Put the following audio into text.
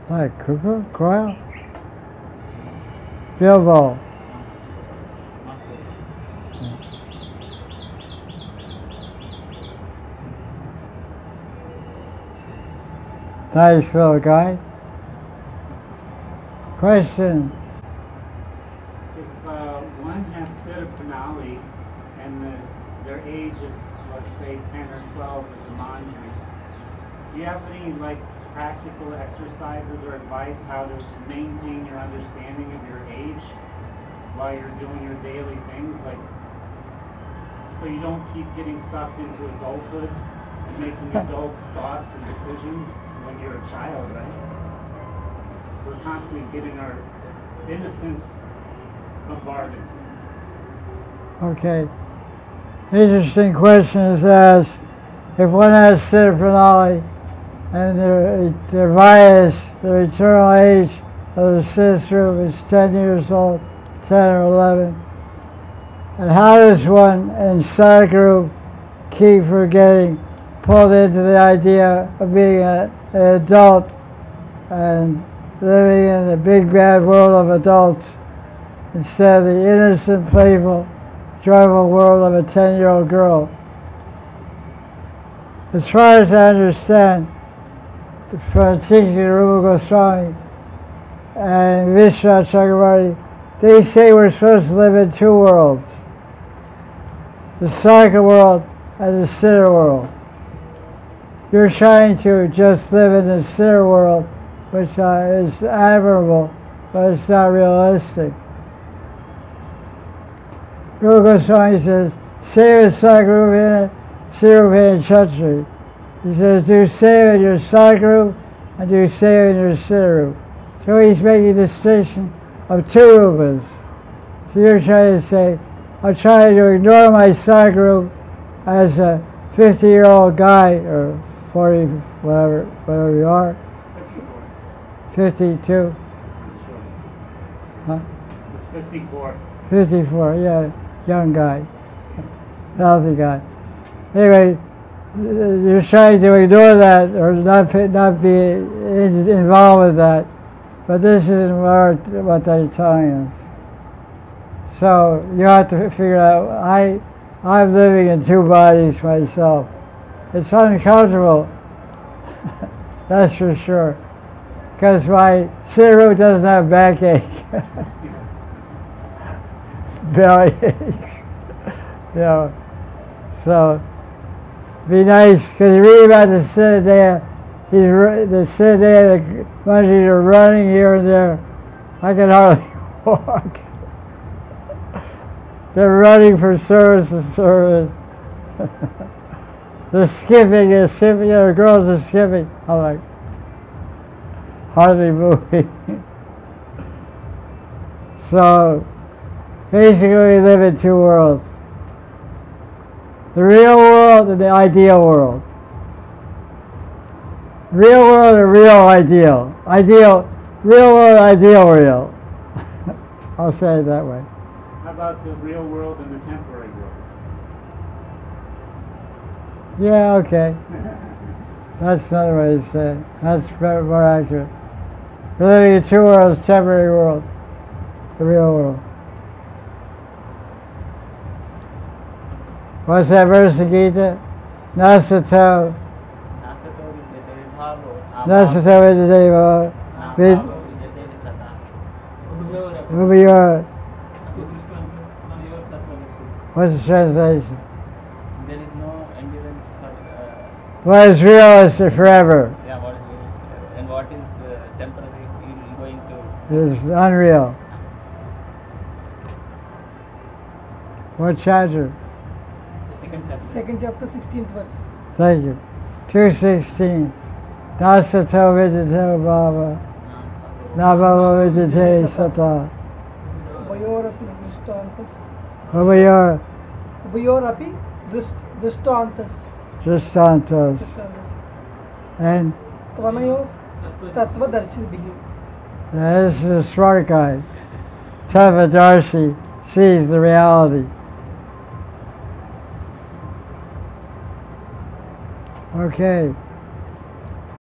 Like Cuckoo, Coil, Bilbo. Nice little guy. Question. If one has Siddha Pranali and their age is, let's say, 10 or 12 as a manjari, do you have any practical exercises or advice how to maintain your understanding of your age while you're doing your daily things, so you don't keep getting sucked into adulthood and making adult thoughts and decisions when you're a child, right? We're constantly getting our innocence bombarded. Okay. Interesting question is asked. If one has Siddha Pranali and their bias, their eternal age of the Siddha Swarup is 10 years old, 10 or 11, and how does one in Sadhguru keep from getting pulled into the idea of being an adult and living in the big bad world of adults instead of the innocent, playful, joyful world of a 10-year-old girl? As far as I understand, from the teaching of Rupa Goswami and Vishwanath Chakravarti, they say we're supposed to live in two worlds, the Sarka world and the Siddha world. You're trying to just live in the Siddha world, which is admirable, but it's not realistic. Rupa Goswami says, Seva Sadhguru Sirupena Chatri. He says, do seva in your Sadhguru and do seva in your Siddharup. So he's making a distinction of two rupas. So you're trying to say, I'm trying to ignore my Sadhguru as a 50-year-old guy, or 40, whatever you are. 52. Huh? 54. 54, yeah, young guy, healthy guy. Anyway, you're trying to ignore that or not be involved with that, but this isn't what they're telling us. So you have to figure out, I'm living in two bodies myself. It's uncomfortable, that's for sure, because my Siddharup doesn't have backache, belly aches, so be nice, because you read about the Siddha, the Siddha, the monkeys are running here and there. I can hardly walk. They're running from service to service. They're skipping and skipping, the girls are skipping. I'm like, hardly moving. So, basically we live in two worlds. The real world and the ideal world. Real world and real ideal. Real world, ideal real. I'll say it that way. How about the real world and the temporary world? Yeah, okay. That's another way to say it. That's more accurate. We're living in two worlds, temporary world, the real world. What's that verse in Gita? Nasato Vidyadeva Ubiyor. What's the translation? There is no endurance for... what is real is forever. Yeah, what is real is forever. And what is temporary going to... Is unreal. What chapter? Second chapter, 16th verse. Thank you. 2:16. Nasato Vidyadeva Bhava Nabhava Vidyate Sata. Ubayorapi drishtantas. Ubayor Ubayorapi drishtantas. Dristantos. And Tvanayos tattvadarshibhihi. this is a smart guy. Tavadarshi sees the reality. Okay.